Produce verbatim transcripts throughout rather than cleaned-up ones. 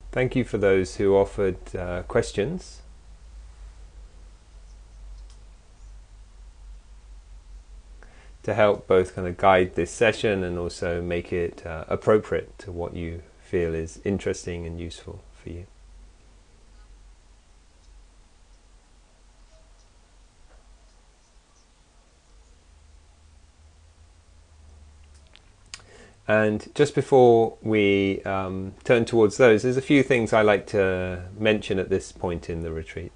Thank you for those who offered uh, questions. To help both kind of guide this session and also make it uh, appropriate to what you feel is interesting and useful for you. And just before we um, turn towards those, there's a few things I like to mention at this point in the retreat.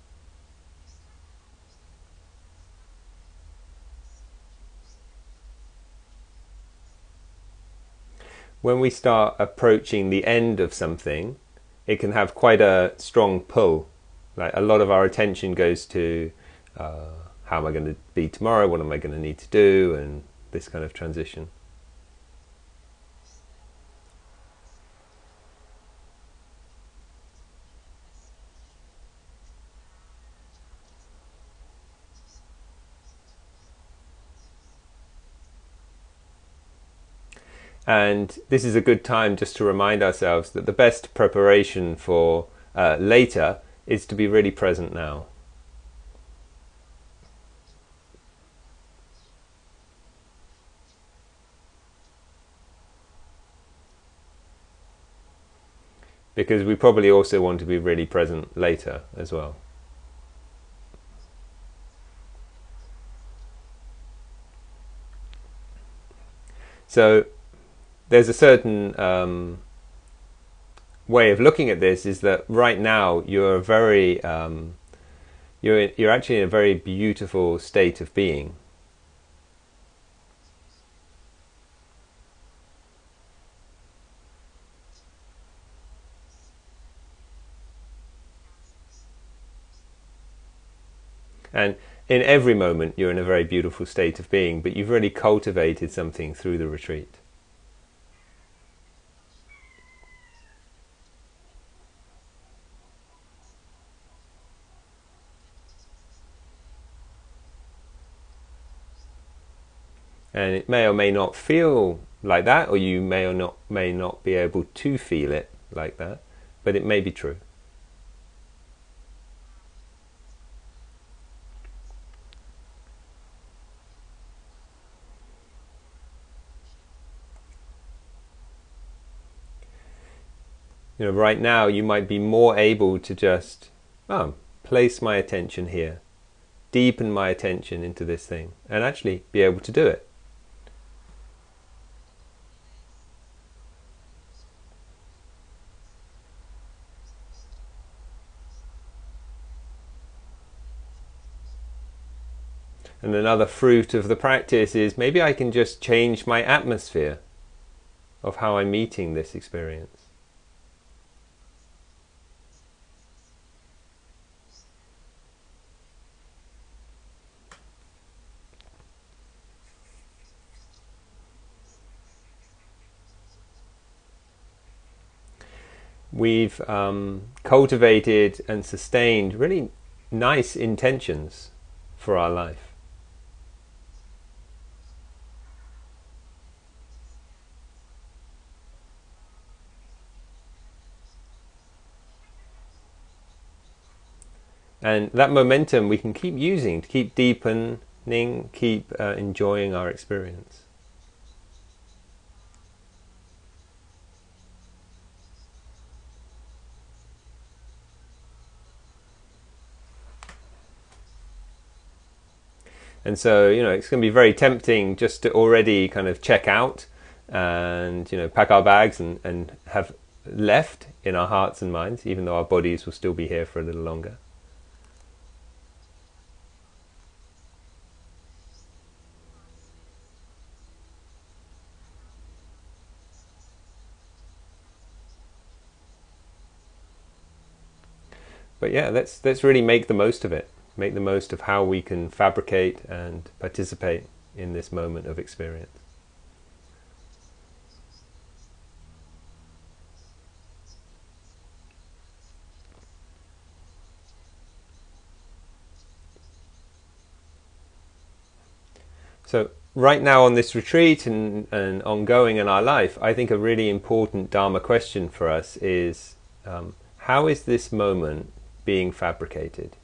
When we start approaching the end of something, it can have quite a strong pull. Like a lot of our attention goes to uh, how am I going to be tomorrow, what am I going to need to do, and this kind of transition. And this is a good time just to remind ourselves that the best preparation for uh, later is to be really present now. Because we probably also want to be really present later as well. So there's a certain um, way of looking at this, is that right now you're very um, you're you're actually in a very beautiful state of being. And in every moment you're in a very beautiful state of being, but you've really cultivated something through the retreat. And it may or may not feel like that, or you may or not may not be able to feel it like that, but it may be true. You know, right now you might be more able to just oh, place my attention here, deepen my attention into this thing, and actually be able to do it. And another fruit of the practice is maybe I can just change my atmosphere of how I'm meeting this experience. We've um, cultivated and sustained really nice intentions for our life. And that momentum we can keep using to keep deepening, keep uh, enjoying our experience. And so, you know, it's going to be very tempting just to already kind of check out and, you know, pack our bags and, and have left in our hearts and minds, even though our bodies will still be here for a little longer. But yeah, let's let's really make the most of it. Make the most of how we can fabricate and participate in this moment of experience. So right now on this retreat and, and ongoing in our life, I think a really important Dharma question for us is Um, how is this moment being fabricated?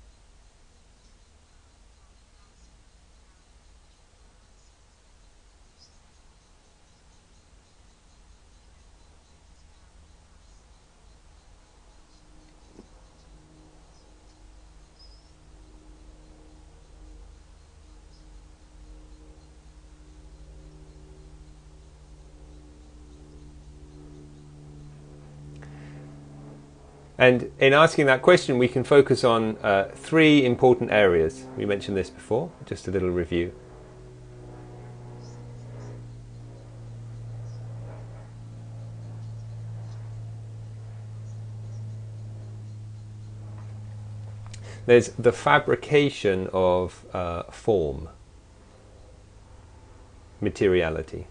And in asking that question, we can focus on uh, three important areas. We mentioned this before, just a little review. There's the fabrication of uh, form, materiality.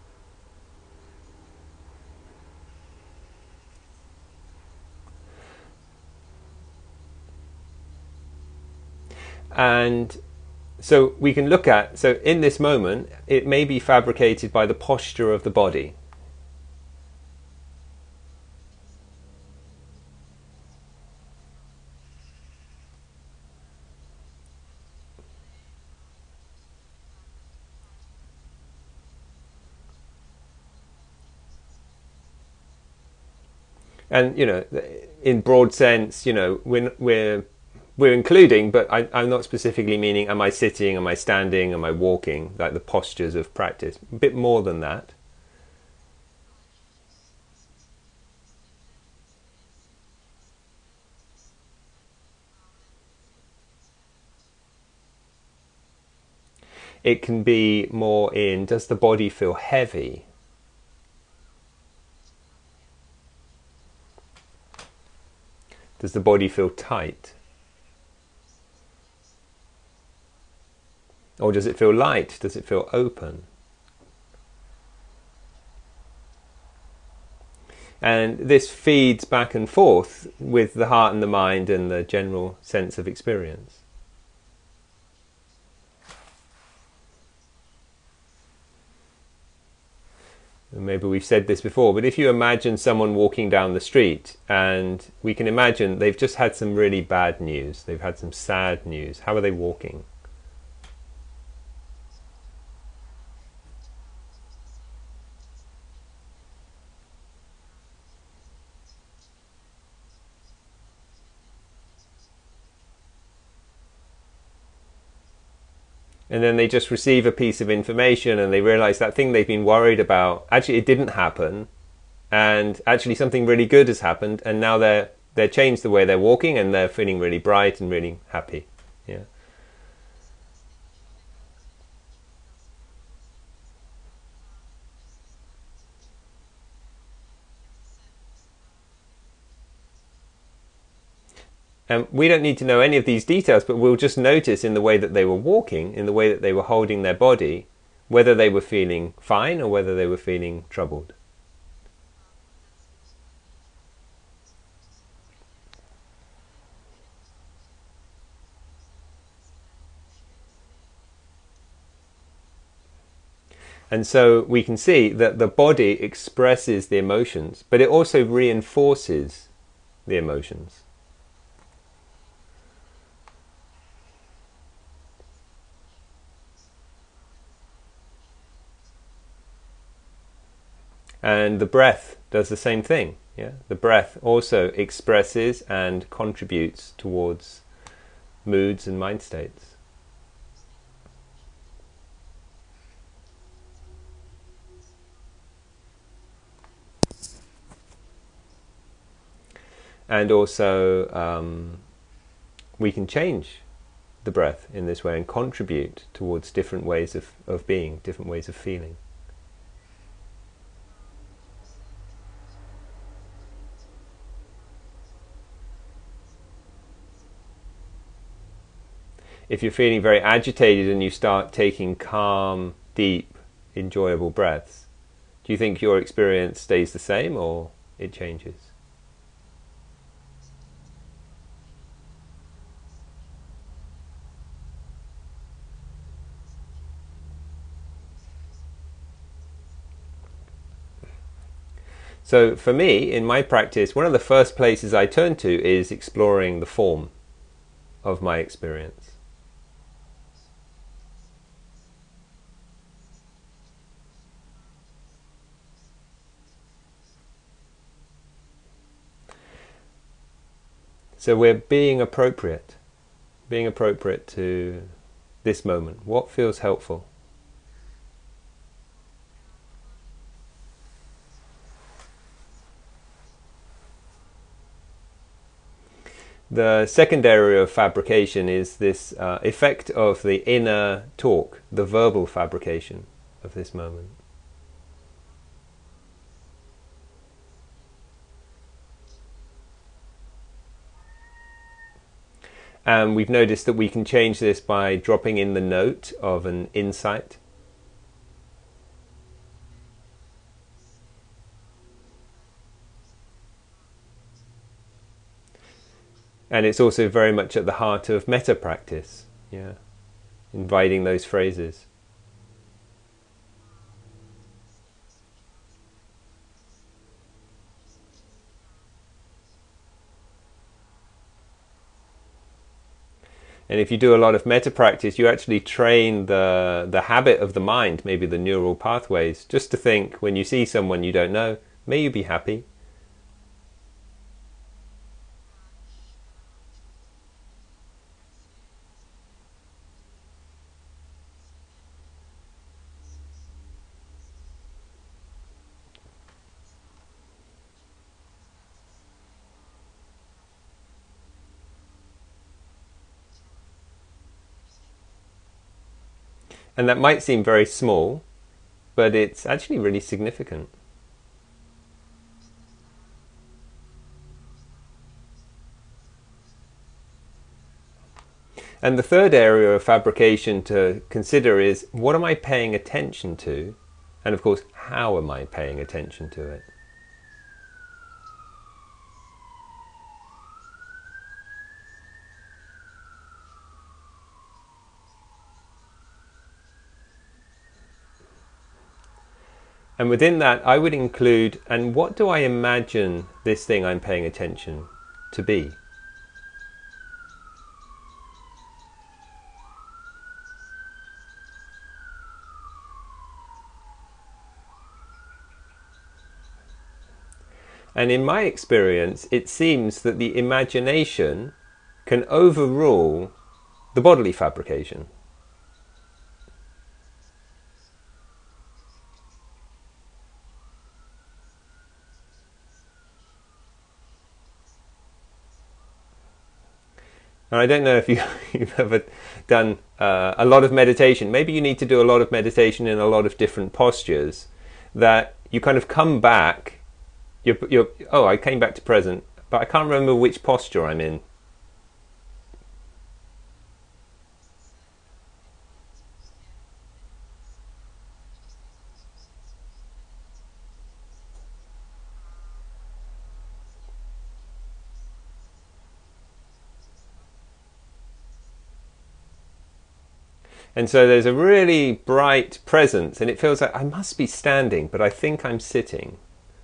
And so we can look at, so in this moment, it may be fabricated by the posture of the body. And, you know, in broad sense, you know, we're, we're, we're including, but I, I'm not specifically meaning, am I sitting, am I standing, am I walking, like the postures of practice. A bit more than that. It can be more in, does the body feel heavy? Does the body feel tight? Or does it feel light? Does it feel open? And this feeds back and forth with the heart and the mind and the general sense of experience. Maybe we've said this before, but if you imagine someone walking down the street, and we can imagine they've just had some really bad news, they've had some sad news, how are they walking? And then they just receive a piece of information and they realize that thing they've been worried about, actually it didn't happen, and actually something really good has happened, and now they're they're changed the way they're walking and they're feeling really bright and really happy. Yeah. And we don't need to know any of these details, but we'll just notice in the way that they were walking, in the way that they were holding their body, whether they were feeling fine or whether they were feeling troubled. And so we can see that the body expresses the emotions, but it also reinforces the emotions. And the breath does the same thing. Yeah, the breath also expresses and contributes towards moods and mind states. And also, um, we can change the breath in this way and contribute towards different ways of, of being, different ways of feeling. If you're feeling very agitated and you start taking calm, deep, enjoyable breaths, do you think your experience stays the same or it changes? So for me, in my practice, one of the first places I turn to is exploring the form of my experience. So we're being appropriate, being appropriate to this moment. What feels helpful? The second area of fabrication is this uh, effect of the inner talk, the verbal fabrication of this moment. And we've noticed that we can change this by dropping in the note of an insight. And it's also very much at the heart of metta practice, yeah, inviting those phrases. And if you do a lot of metta practice, you actually train the the habit of the mind, maybe the neural pathways, just to think when you see someone you don't know, may you be happy. And that might seem very small, but it's actually really significant. And the third area of fabrication to consider is, what am I paying attention to? And of course, how am I paying attention to it? And within that, I would include, and what do I imagine this thing I'm paying attention to be? And in my experience, it seems that the imagination can overrule the bodily fabrication. And I don't know if you, you've ever done uh, a lot of meditation. Maybe you need to do a lot of meditation in a lot of different postures, that you kind of come back, you're, you're, oh, I came back to present, but I can't remember which posture I'm in. And so there's a really bright presence, and it feels like I must be standing, but I think I'm sitting.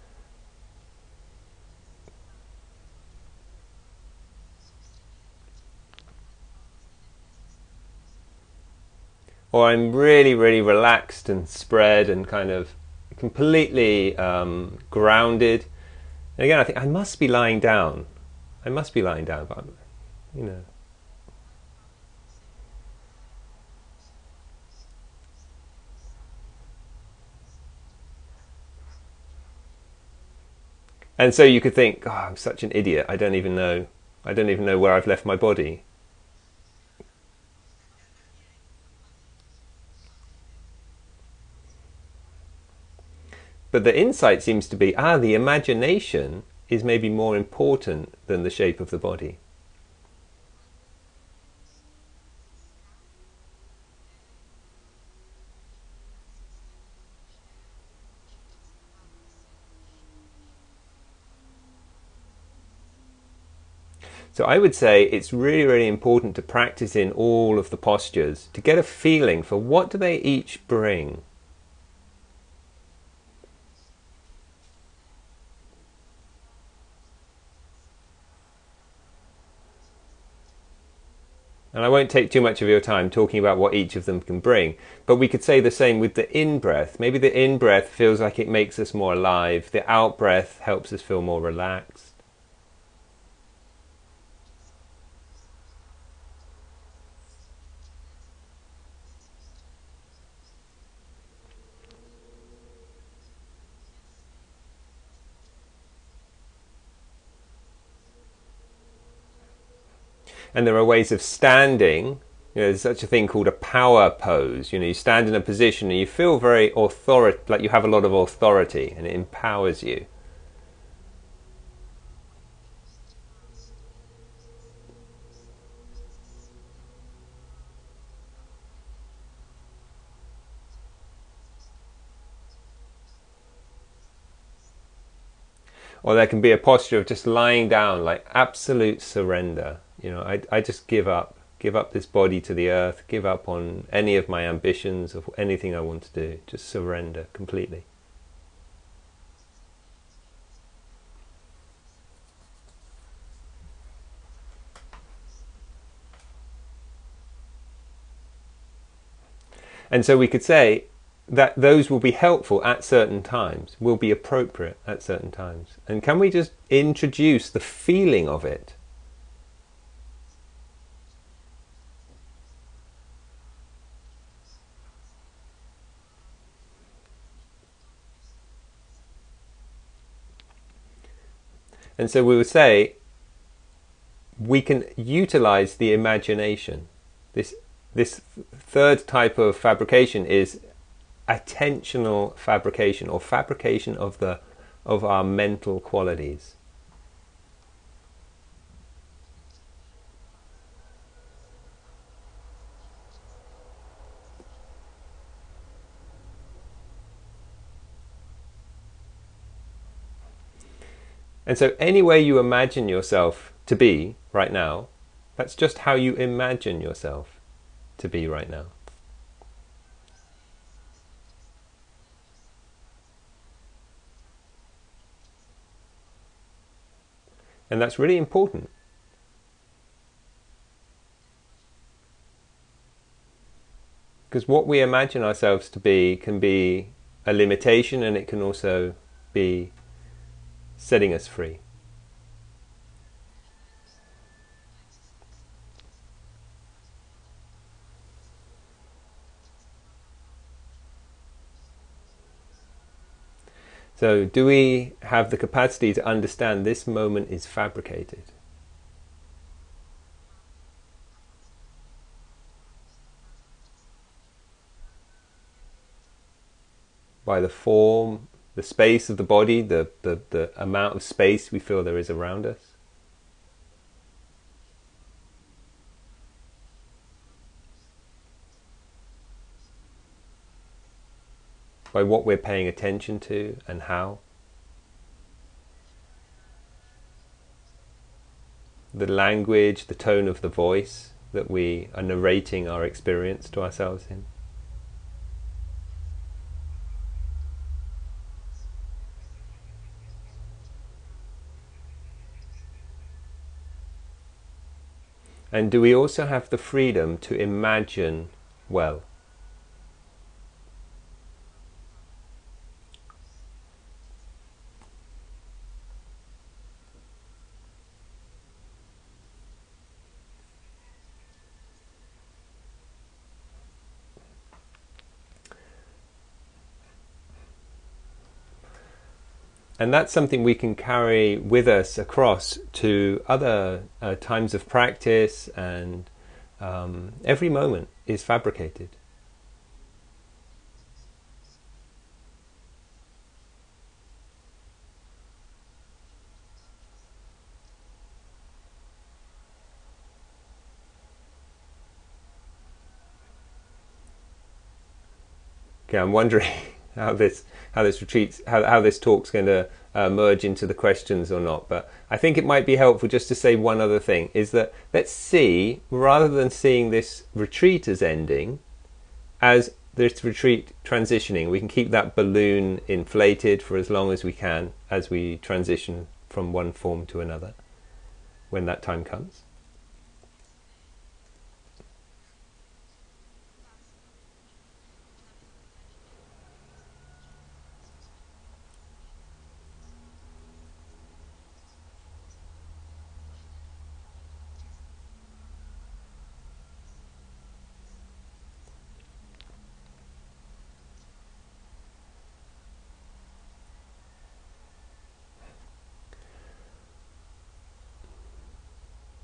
Or I'm really, really relaxed and spread and kind of completely um, grounded. And again, I think I must be lying down. I must be lying down, but I'm, you know. And so you could think, oh, I'm such an idiot. I don't even know. I don't even know where I've left my body. But the insight seems to be, ah, the imagination is maybe more important than the shape of the body. So I would say it's really, really important to practice in all of the postures to get a feeling for what do they each bring. And I won't take too much of your time talking about what each of them can bring, but we could say the same with the in-breath. Maybe the in-breath feels like it makes us more alive. The out-breath helps us feel more relaxed. And there are ways of standing. You know, there's such a thing called a power pose. You know, you stand in a position and you feel very authority, like you have a lot of authority, and it empowers you. Or there can be a posture of just lying down, like absolute surrender. You know, I, I just give up, give up this body to the earth, give up on any of my ambitions of anything I want to do, just surrender completely. And so we could say that those will be helpful at certain times, will be appropriate at certain times. And can we just introduce the feeling of it? And so we would say we can utilize the imagination. This this third type of fabrication is attentional fabrication, or fabrication of the of our mental qualities. And so any way you imagine yourself to be right now, that's just how you imagine yourself to be right now. And that's really important. Because what we imagine ourselves to be can be a limitation, and it can also be setting us free. So, do we have the capacity to understand this moment is fabricated? By the form, the space of the body, the, the, the amount of space we feel there is around us. By what we're paying attention to and how. The language, the tone of the voice that we are narrating our experience to ourselves in. And do we also have the freedom to imagine well? And that's something we can carry with us across to other uh, times of practice, and um, every moment is fabricated. Okay, I'm wondering how this how this retreats how how this talk's going to uh, merge into the questions or not. But I think it might be helpful just to say one other thing: is that let's see, rather than seeing this retreat as ending, as this retreat transitioning, we can keep that balloon inflated for as long as we can as we transition from one form to another, when that time comes.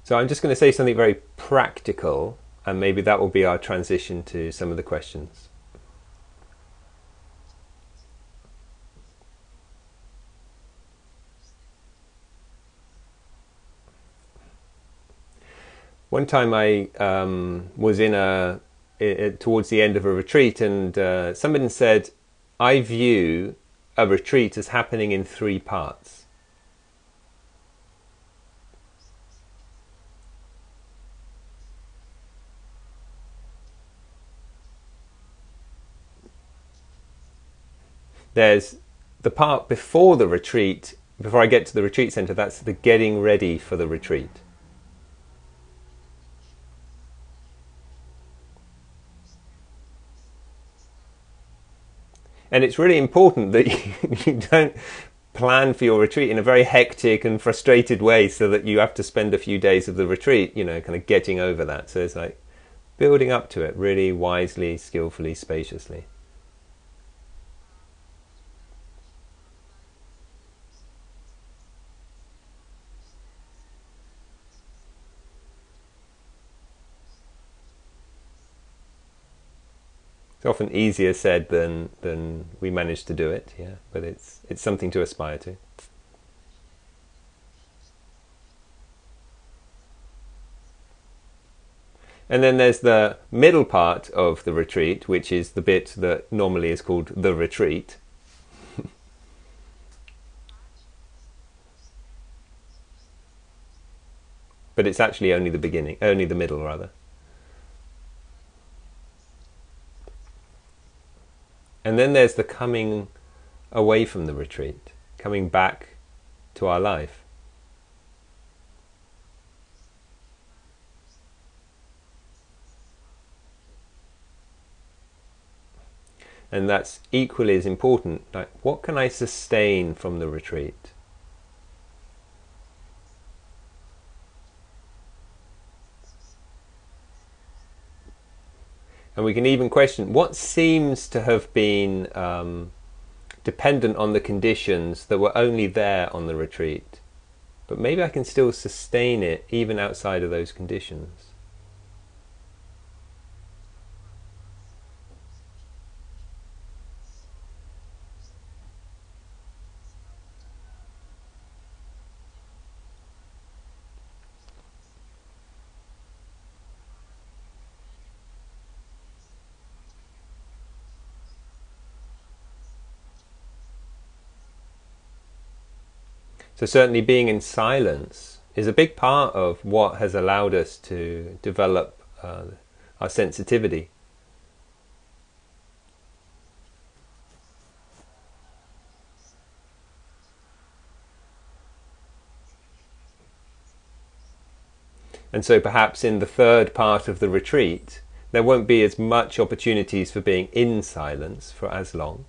So I'm just going to say something very practical, and maybe that will be our transition to some of the questions. One time I um, was in a I, towards the end of a retreat, and uh, somebody said, "I view a retreat as happening in three parts." There's the part before the retreat, before I get to the retreat center. That's the getting ready for the retreat. And it's really important that you, you don't plan for your retreat in a very hectic and frustrated way so that you have to spend a few days of the retreat, you know, kind of getting over that. So it's like building up to it really wisely, skillfully, spaciously. It's often easier said than than we manage to do it, yeah. But it's it's something to aspire to. And then there's the middle part of the retreat, which is the bit that normally is called the retreat. But it's actually only the beginning, only the middle, rather. And then there's the coming away from the retreat, coming back to our life. And that's equally as important. Like, what can I sustain from the retreat? And we can even question what seems to have been um, dependent on the conditions that were only there on the retreat. But maybe I can still sustain it even outside of those conditions. So certainly being in silence is a big part of what has allowed us to develop uh, our sensitivity. And so perhaps in the third part of the retreat, there won't be as much opportunities for being in silence for as long.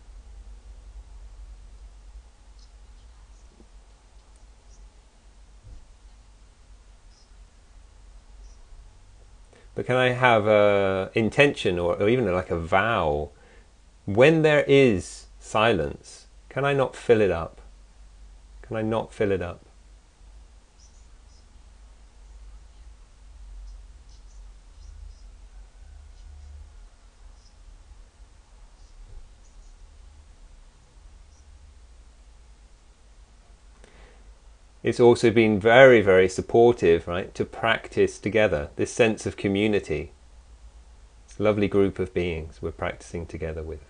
But can I have a intention or, or even like a vow? When there is silence, can I not fill it up? Can I not fill it up? It's also been very, very supportive, right, to practice together, this sense of community. It's a lovely group of beings we're practicing together with.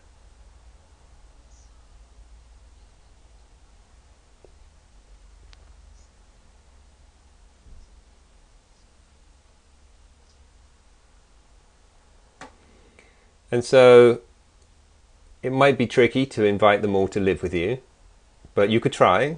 And so it might be tricky to invite them all to live with you, but you could try.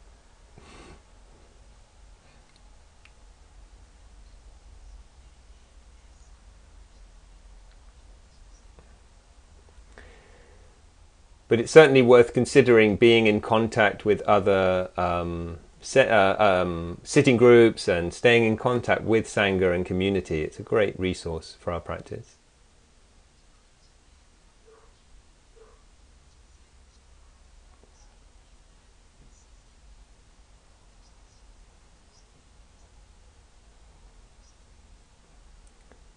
But it's certainly worth considering being in contact with other um, set, uh, um, sitting groups and staying in contact with Sangha and community. It's a great resource for our practice.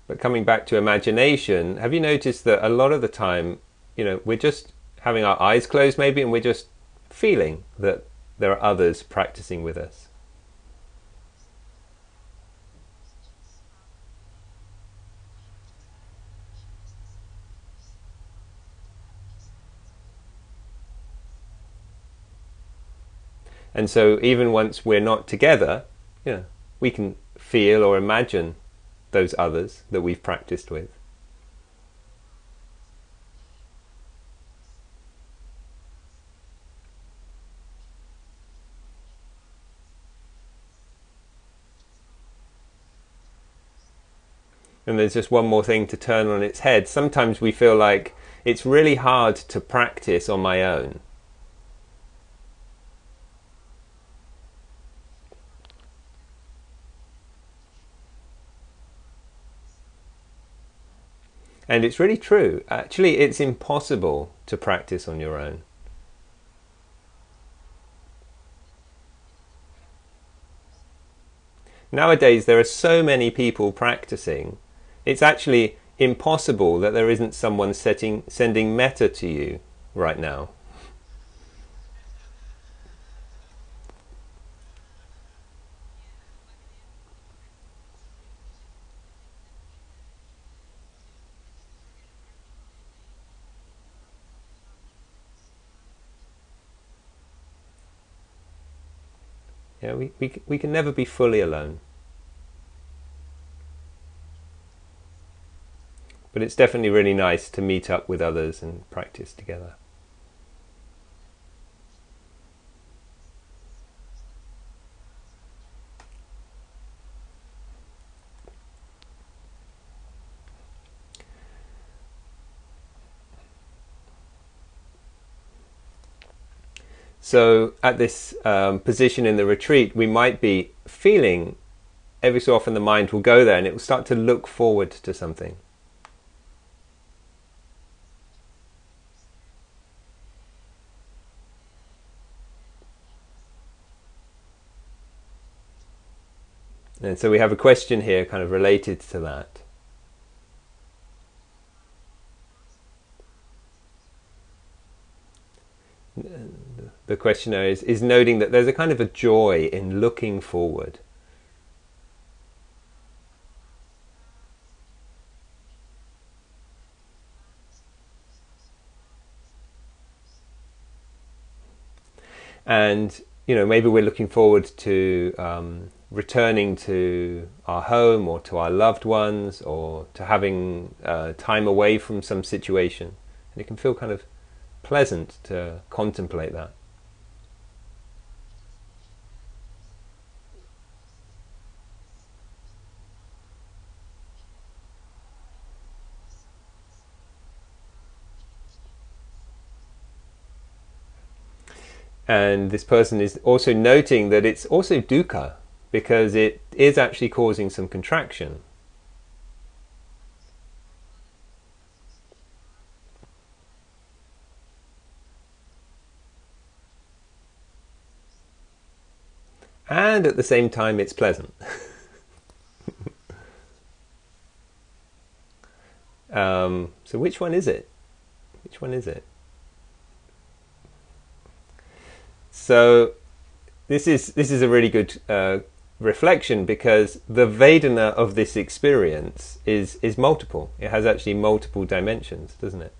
But coming back to imagination, have you noticed that a lot of the time, you know, we're just having our eyes closed maybe, and we're just feeling that there are others practicing with us. And so even once we're not together, you know, we can feel or imagine those others that we've practiced with. And there's just one more thing to turn on its head. Sometimes we feel like it's really hard to practice on my own. And it's really true. Actually, it's impossible to practice on your own. Nowadays, there are so many people practicing. It's actually impossible that there isn't someone setting, sending metta to you right now. Yeah, we, we, we can never be fully alone. But it's definitely really nice to meet up with others and practice together. So at this um, position in the retreat, we might be feeling, every so often the mind will go there and it will start to look forward to something. And so we have a question here kind of related to that. The questioner is, is noting that there's a kind of a joy in looking forward. And, you know, maybe we're looking forward to um, returning to our home or to our loved ones or to having uh, time away from some situation. And it can feel kind of pleasant to contemplate that. And this person is also noting that it's also dukkha, because it is actually causing some contraction. And at the same time, it's pleasant. um, so which one is it? Which one is it? So this is this is a really good uh, reflection, because the Vedana of this experience is is multiple. It has actually multiple dimensions, doesn't it?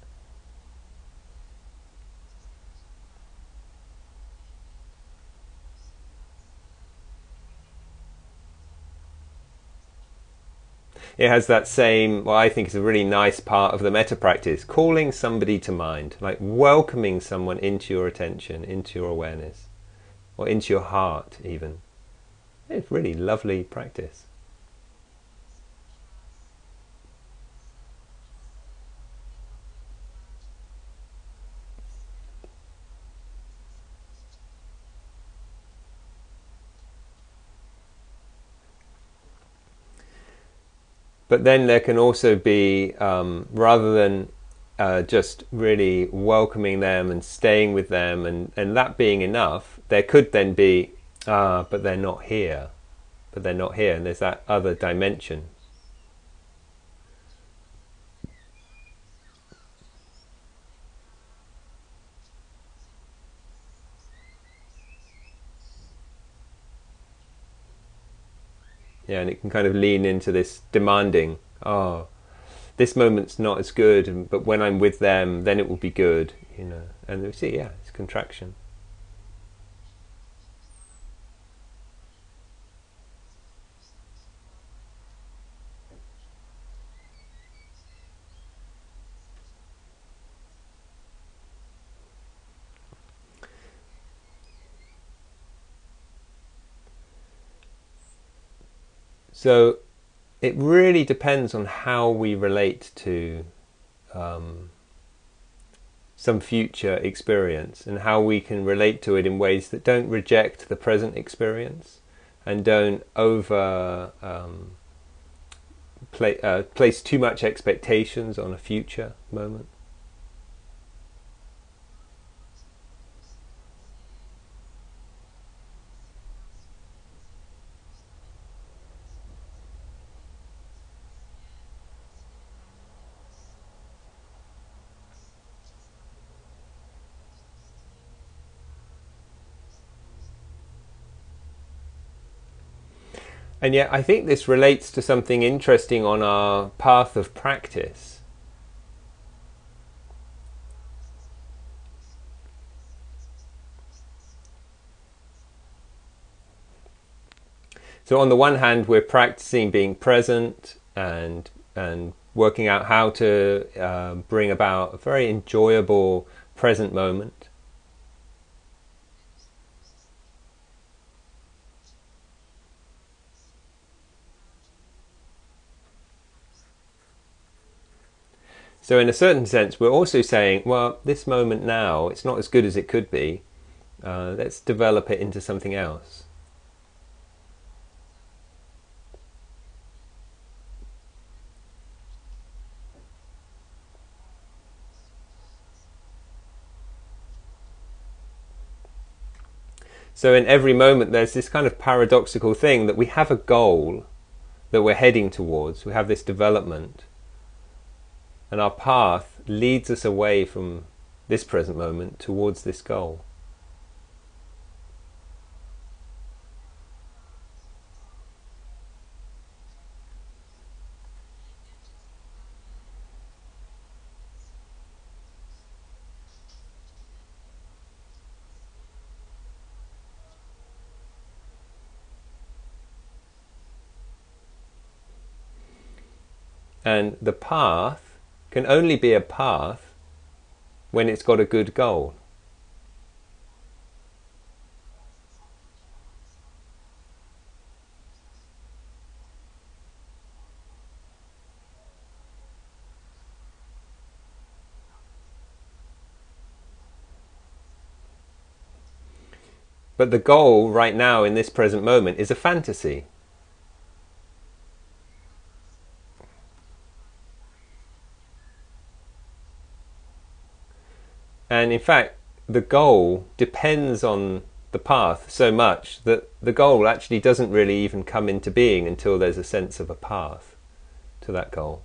It has that same, well, I think it's a really nice part of the metta practice, calling somebody to mind, like welcoming someone into your attention, into your awareness, or into your heart even. It's really lovely practice. But then there can also be, um, rather than uh, just really welcoming them and staying with them and, and that being enough, there could then be, ah, but they're not here. But they're not here. And there's that other dimension. Yeah, and it can kind of lean into this demanding, oh, this moment's not as good, but when I'm with them, then it will be good, you know. And we see, yeah, it's contraction. So it really depends on how we relate to um, some future experience and how we can relate to it in ways that don't reject the present experience and don't over um, play, uh, place too much expectations on a future moment. And yet I think this relates to something interesting on our path of practice. So on the one hand, we're practicing being present and and working out how to uh, bring about a very enjoyable present moment. So in a certain sense, we're also saying, well, this moment now, it's not as good as it could be. Uh, let's develop it into something else. So in every moment, there's this kind of paradoxical thing that we have a goal that we're heading towards. We have this development. And our path leads us away from this present moment towards this goal. And the path can only be a path when it's got a good goal. But the goal right now in this present moment is a fantasy. And in fact, the goal depends on the path so much that the goal actually doesn't really even come into being until there's a sense of a path to that goal.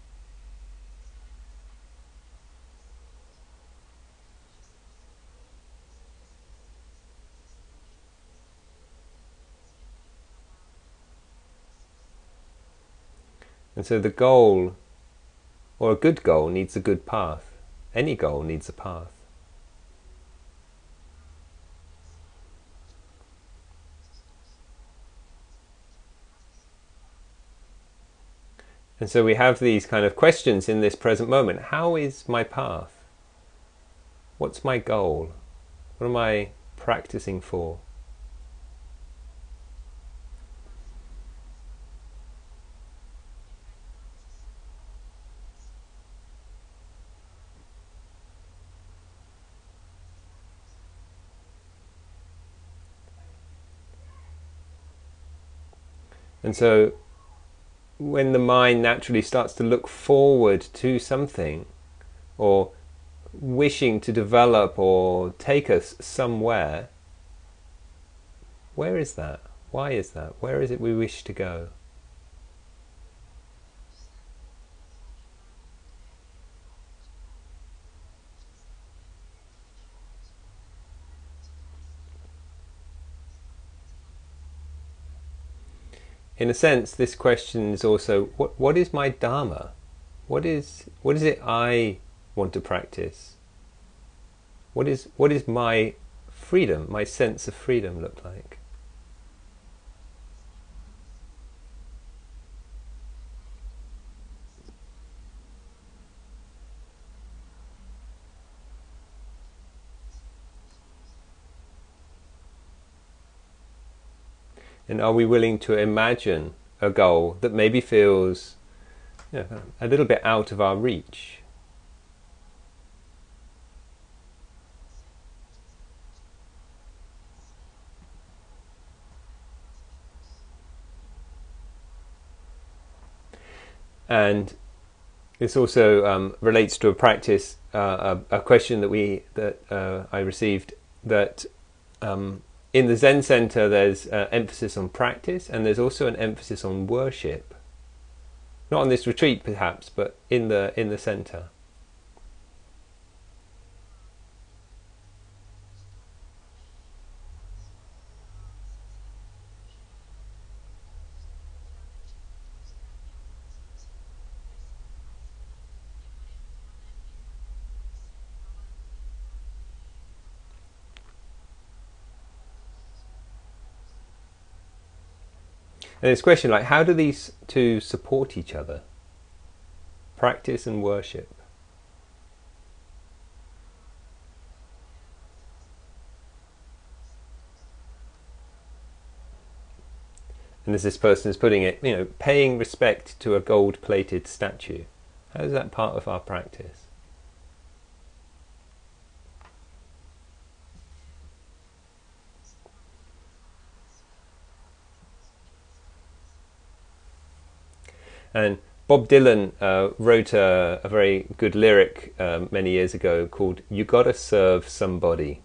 And so the goal, or a good goal, needs a good path. Any goal needs a path. And so we have these kind of questions in this present moment. How is my path? What's my goal? What am I practicing for? And so when the mind naturally starts to look forward to something, or wishing to develop or take us somewhere, where is that? Why is that? Where is it we wish to go? in a sense, this question is also, what, what is my Dharma? What is, what is it I want to practice? What is, what is my freedom, my sense of freedom look like? And are we willing to imagine a goal that maybe feels, you know, a little bit out of our reach? And this also um, relates to a practice, uh, a, a question that we that uh, I received, that um, in the Zen Center there's uh, emphasis on practice, and there's also an emphasis on worship. Not on this retreat perhaps, but in the in the center. And this question, like, how do these two support each other? Practice and worship. And as this person is putting it, you know, paying respect to a gold-plated statue. How is that part of our practice? And Bob Dylan uh, wrote a, a very good lyric uh, many years ago called "You Gotta Serve Somebody."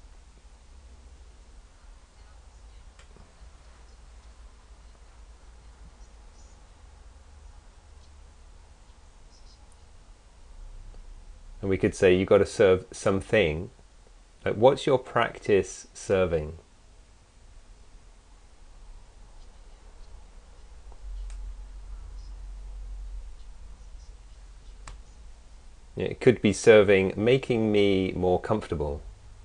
And we could say you got to serve something. Like, what's your practice serving? It could be serving making me more comfortable.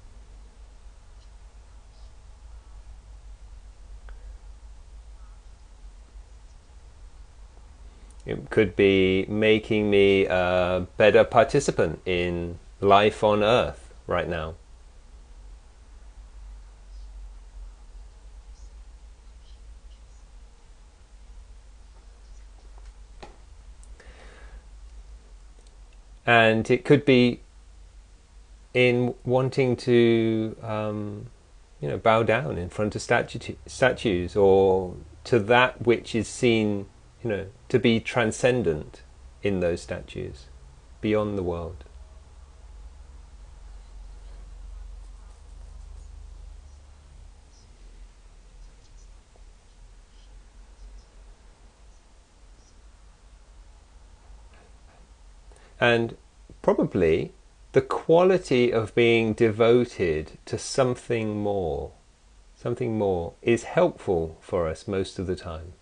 It could be making me a better participant in life on Earth right now. And it could be in wanting to, um, you know, bow down in front of statu- statues, or to that which is seen, you know, to be transcendent in those statues, beyond the world. And probably the quality of being devoted to something more, something more, is helpful for us most of the time.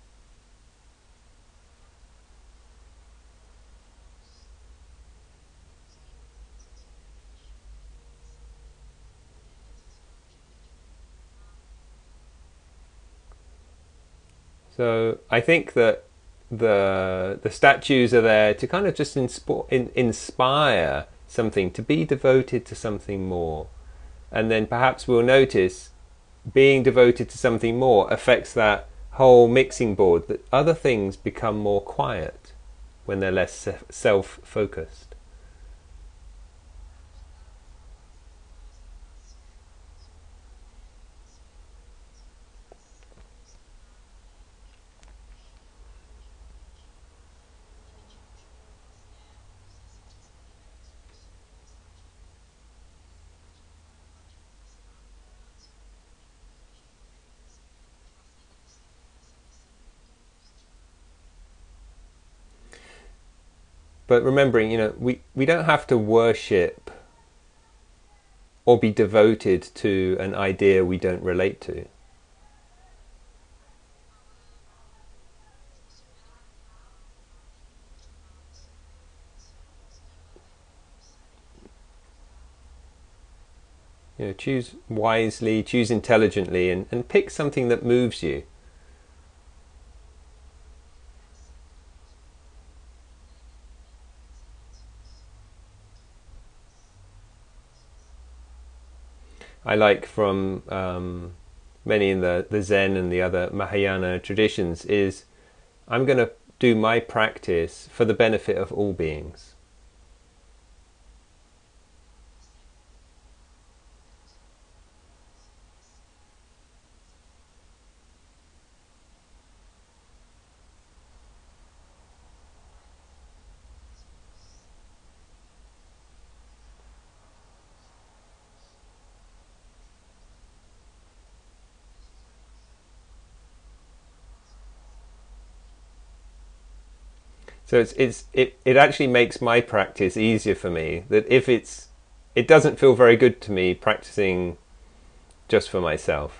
So I think that the the statues are there to kind of just inspo- in, inspire something, to be devoted to something more. And then perhaps we'll notice being devoted to something more affects that whole mixing board, that other things become more quiet when they're less self-focused. But remembering, you know, we, we don't have to worship or be devoted to an idea we don't relate to. You know, choose wisely, choose intelligently, and, and pick something that moves you. I like from um, many in the, the Zen and the other Mahayana traditions is I'm going to do my practice for the benefit of all beings. So it's it's it, it actually makes my practice easier for me. That if it's it doesn't feel very good to me practicing just for myself.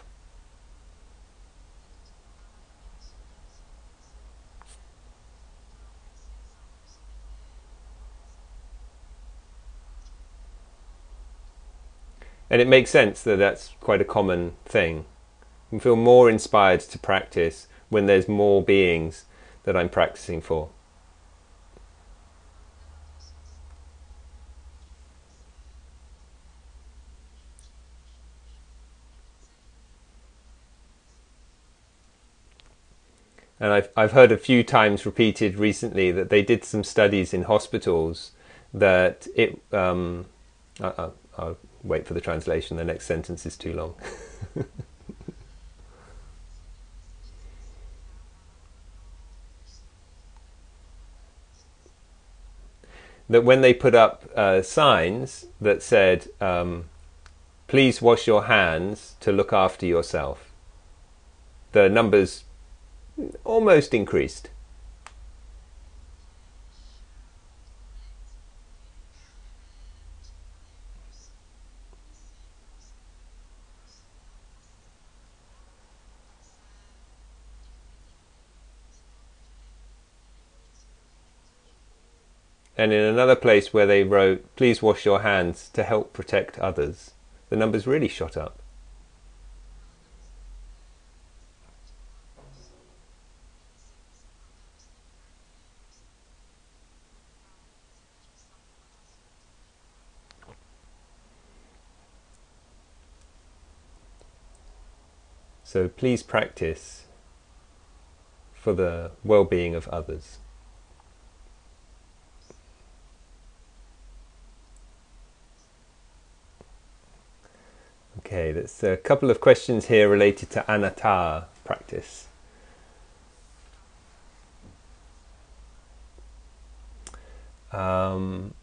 And it makes sense that that's quite a common thing. I feel more inspired to practice when there's more beings that I'm practicing for. And I've I've heard a few times repeated recently that they did some studies in hospitals that it. Um, I, I'll wait for the translation. The next sentence is too long. That when they put up uh, signs that said, um, "Please wash your hands to look after yourself," the numbers almost increased. And in another place where they wrote, "Please wash your hands to help protect others," the numbers really shot up. So please practice for the well-being of others. Okay, there's a couple of questions here related to anatta practice. Um,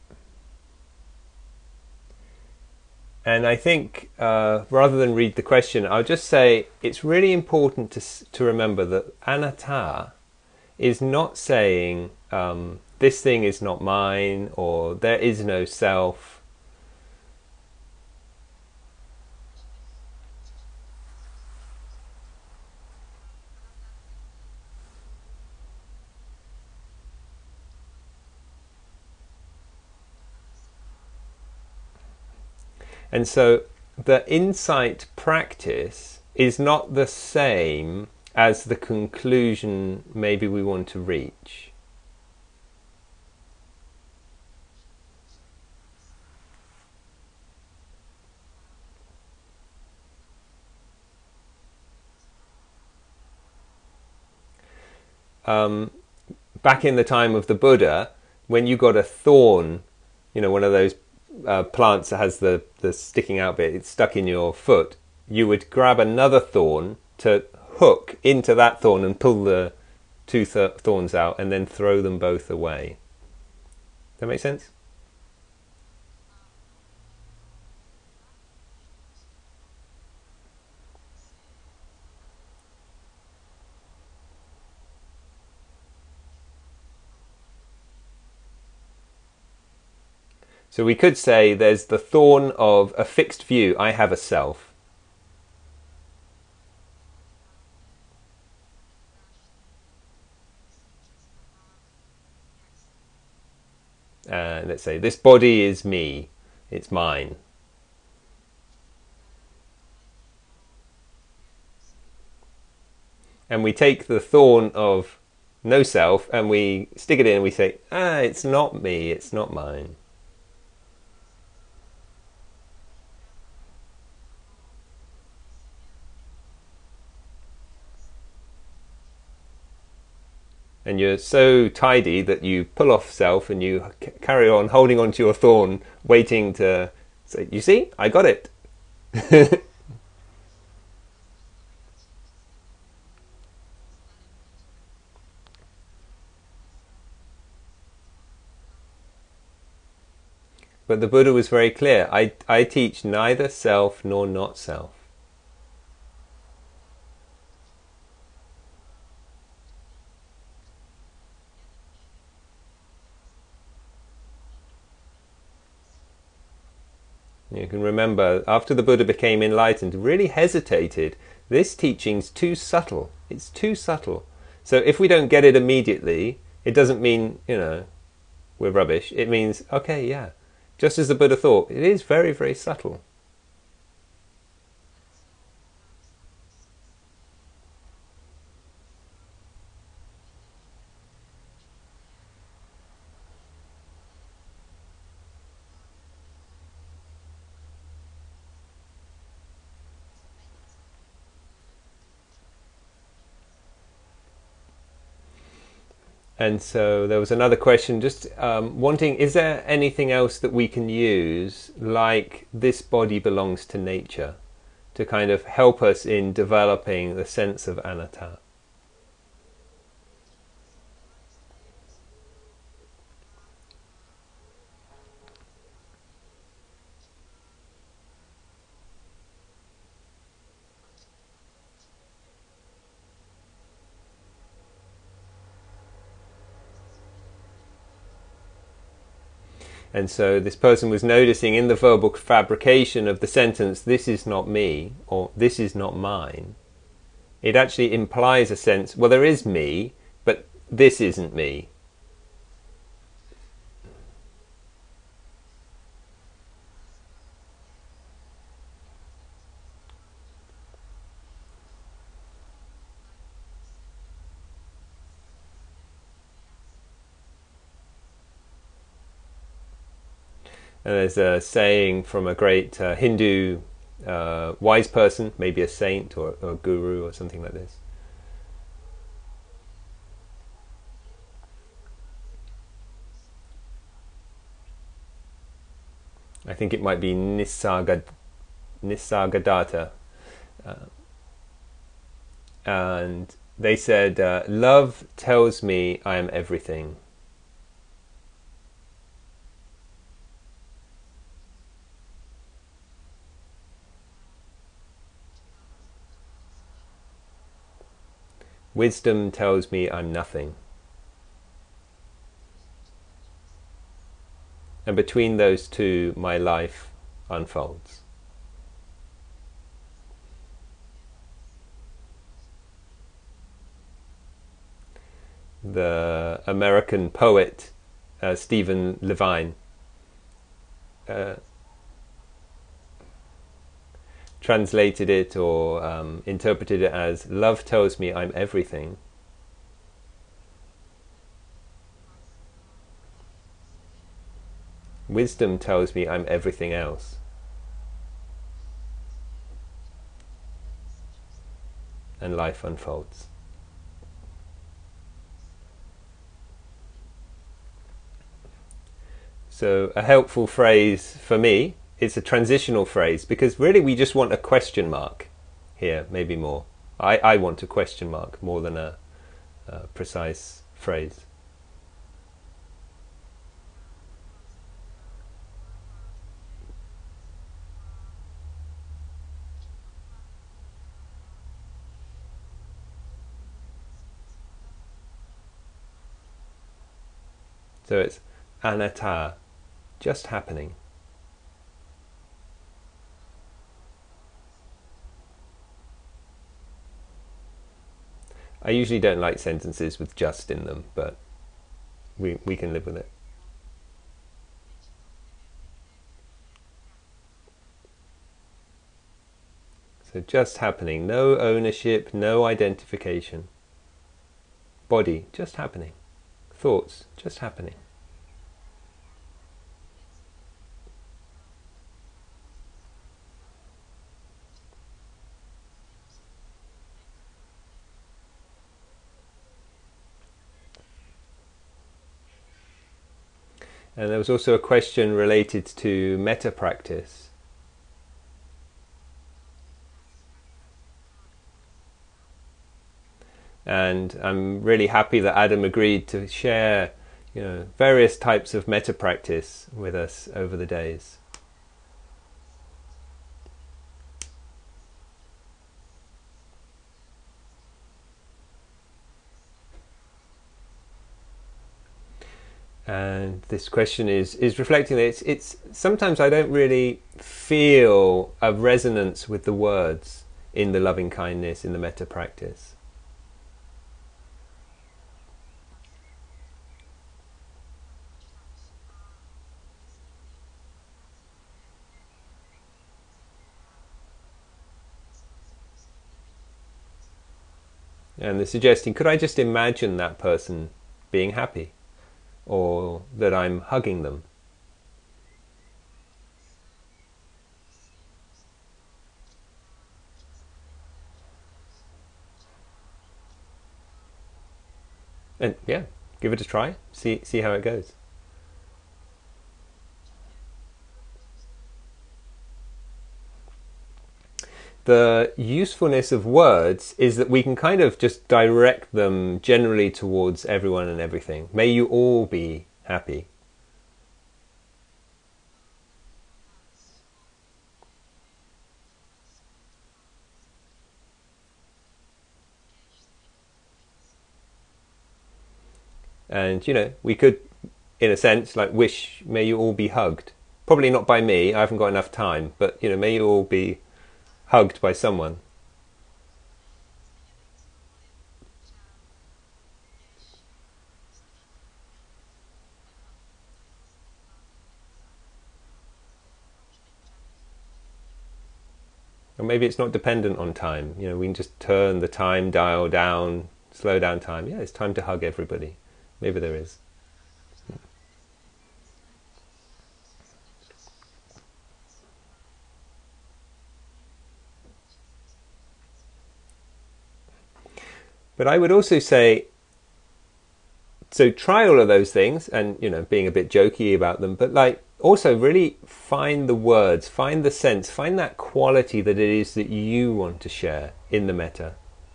and I think uh, rather than read the question, I'll just say it's really important to to remember that anatta is not saying um, this thing is not mine or there is no self. And so the insight practice is not the same as the conclusion maybe we want to reach. Um, back in the time of the Buddha, when you got a thorn, you know, one of those uh, plants that has the, the sticking out bit, it's stuck in your foot, you would grab another thorn to hook into that thorn and pull the two th- thorns out and then throw them both away. Does that make sense? So we could say there's the thorn of a fixed view, I have a self. Uh, let's say this body is me, it's mine. and we take the thorn of no self and we stick it in and we say, ah, it's not me, it's not mine. And you're so tidy that you pull off self and you c- carry on holding on to your thorn, waiting to say, you see, I got it. But the Buddha was very clear. I, I teach neither self nor not self. You can remember, after the Buddha became enlightened, really hesitated. This teaching's too subtle. It's too subtle. So if we don't get it immediately, it doesn't mean, you know, we're rubbish. It means, okay, yeah. Just as the Buddha thought, it is very, very subtle. And so there was another question, just um, wanting, is there anything else that we can use, like this body belongs to nature, to kind of help us in developing the sense of anatta? And so this person was noticing in the verbal fabrication of the sentence, this is not me, or this is not mine, it actually implies a sense, well, there is me, but this isn't me. And there's a saying from a great uh, Hindu uh, wise person, maybe a saint or, or a guru or something like this. I think it might be Nisarga, Nisargadatta. Uh, and they said, uh, love tells me I am everything. Wisdom tells me I'm nothing. And between those two, my life unfolds. The American poet uh, Stephen Levine uh, translated it or um, interpreted it as, love tells me I'm everything. Wisdom tells me I'm everything else. And life unfolds. So a helpful phrase for me, it's a transitional phrase, because really we just want a question mark here, maybe more. I, I want a question mark more than a, a precise phrase. So it's anatta, just happening. I usually don't like sentences with just in them, but we, we can live with it. So just happening, no ownership, no identification. Body, just happening. Thoughts, just happening. And there was also a question related to metta practice. And I'm really happy that Adam agreed to share, you know, various types of metta practice with us over the days. And this question is is reflecting that it's it's sometimes I don't really feel a resonance with the words in the loving kindness, in the metta practice. And they're suggesting, could I just imagine that person being happy? Or that I'm hugging them? And yeah, give it a try. See see how it goes. The usefulness of words is that we can kind of just direct them generally towards everyone and everything. May you all be happy. And, you know, we could, in a sense, like wish, may you all be hugged. Probably not by me, I haven't got enough time, but, you know, may you all be hugged by someone. Or maybe it's not dependent on time. You know, we can just turn the time dial down, slow down time. Yeah, it's time to hug everybody. Maybe there is. But I would also say, so try all of those things, and you know, being a bit jokey about them, but like also really find the words, find the sense, find that quality that it is that you want to share in the metta.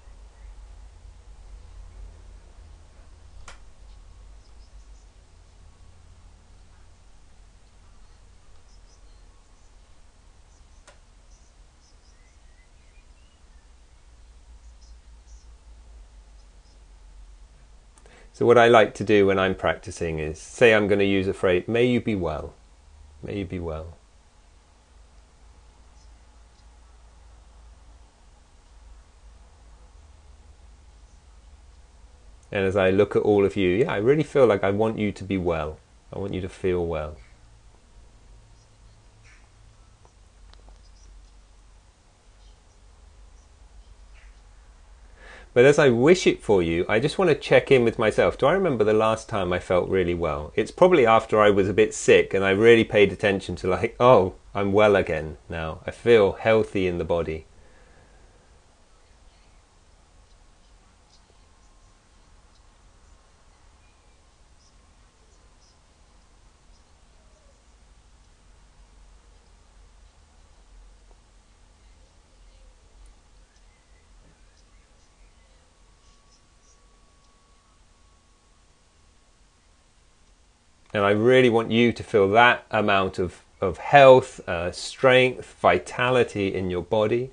So what I like to do when I'm practicing is, say I'm going to use a phrase, may you be well, may you be well. And as I look at all of you, yeah, I really feel like I want you to be well. I want you to feel well. But as I wish it for you, I just want to check in with myself. Do I remember the last time I felt really well? It's probably after I was a bit sick and I really paid attention to like, oh, I'm well again now. I feel healthy in the body. And I really want you to feel that amount of, of health, uh, strength, vitality in your body.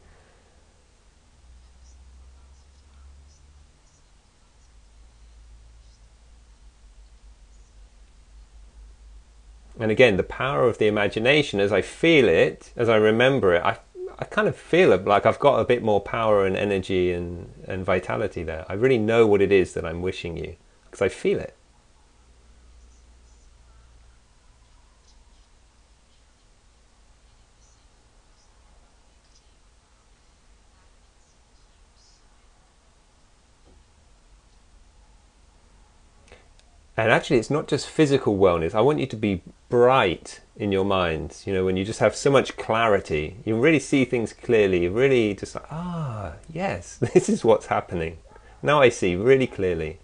And again, the power of the imagination, as I feel it, as I remember it, I, I kind of feel it like I've got a bit more power and energy and, and vitality there. I really know what it is that I'm wishing you, because I feel it. And actually, it's not just physical wellness. I want you to be bright in your mind. You know, when you just have so much clarity, you really see things clearly. You really just like, ah, yes, this is what's happening. Now I see really clearly.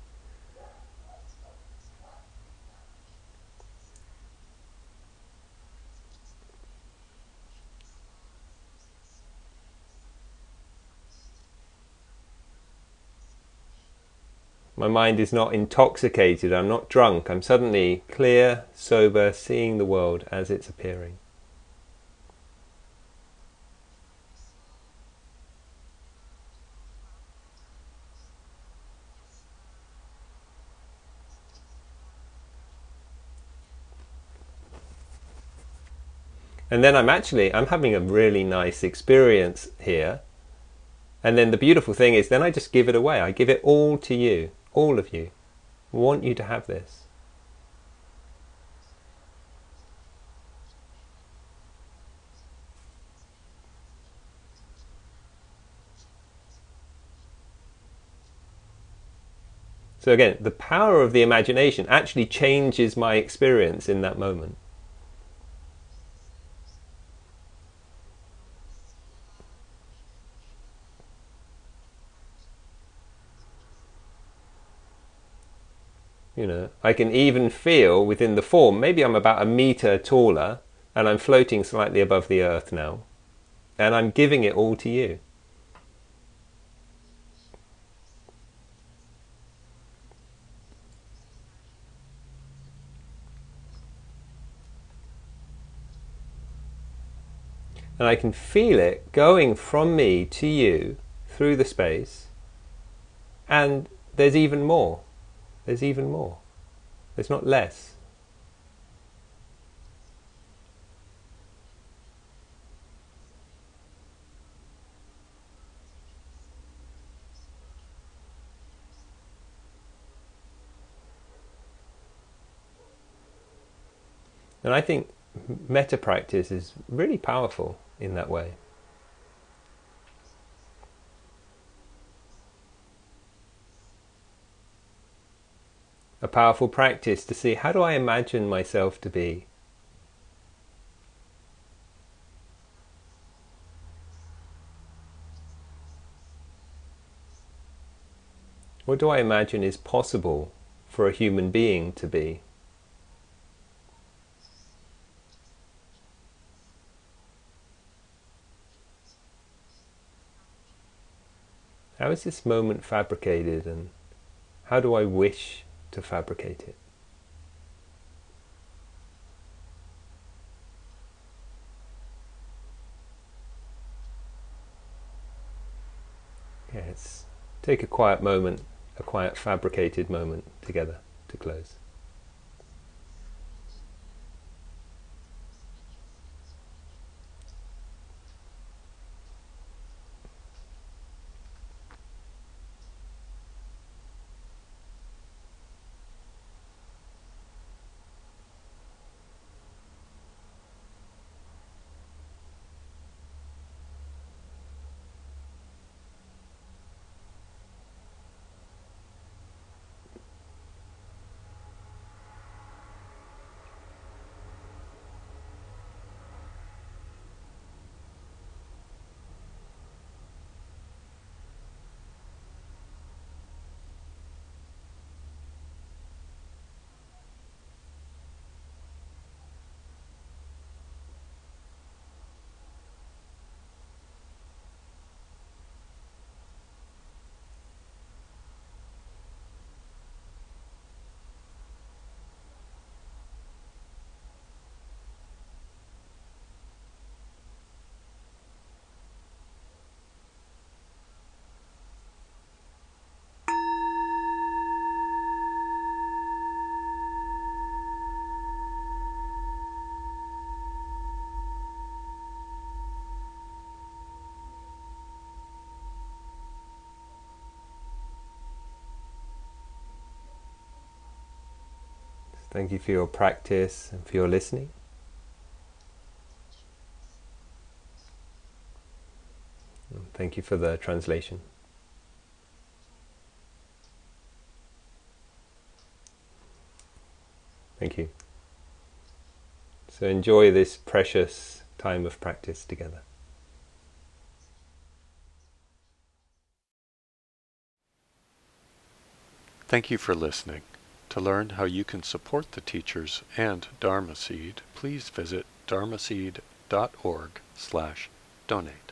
My mind is not intoxicated. I'm not drunk. I'm suddenly clear, sober, seeing the world as it's appearing. And then I'm actually, I'm having a really nice experience here. And then the beautiful thing is, then I just give it away. I give it all to you, all of you. I want you to have this. So again, the power of the imagination actually changes my experience in that moment. You know, I can even feel within the form, maybe I'm about a meter taller and I'm floating slightly above the earth now. And I'm giving it all to you. And I can feel it going from me to you through the space. And there's even more. There's even more. There's not less. And I think metta practice is really powerful in that way. A powerful practice to see, how do I imagine myself to be? What do I imagine is possible for a human being to be? How is this moment fabricated, and how do I wish to fabricate it? Yeah, let's take a quiet moment, a quiet fabricated moment together to close. Thank you for your practice and for your listening. Thank you for the translation. Thank you. So enjoy this precious time of practice together. Thank you for listening. To learn how you can support the teachers and Dharma Seed, please visit dharmaseed dot org slash donate.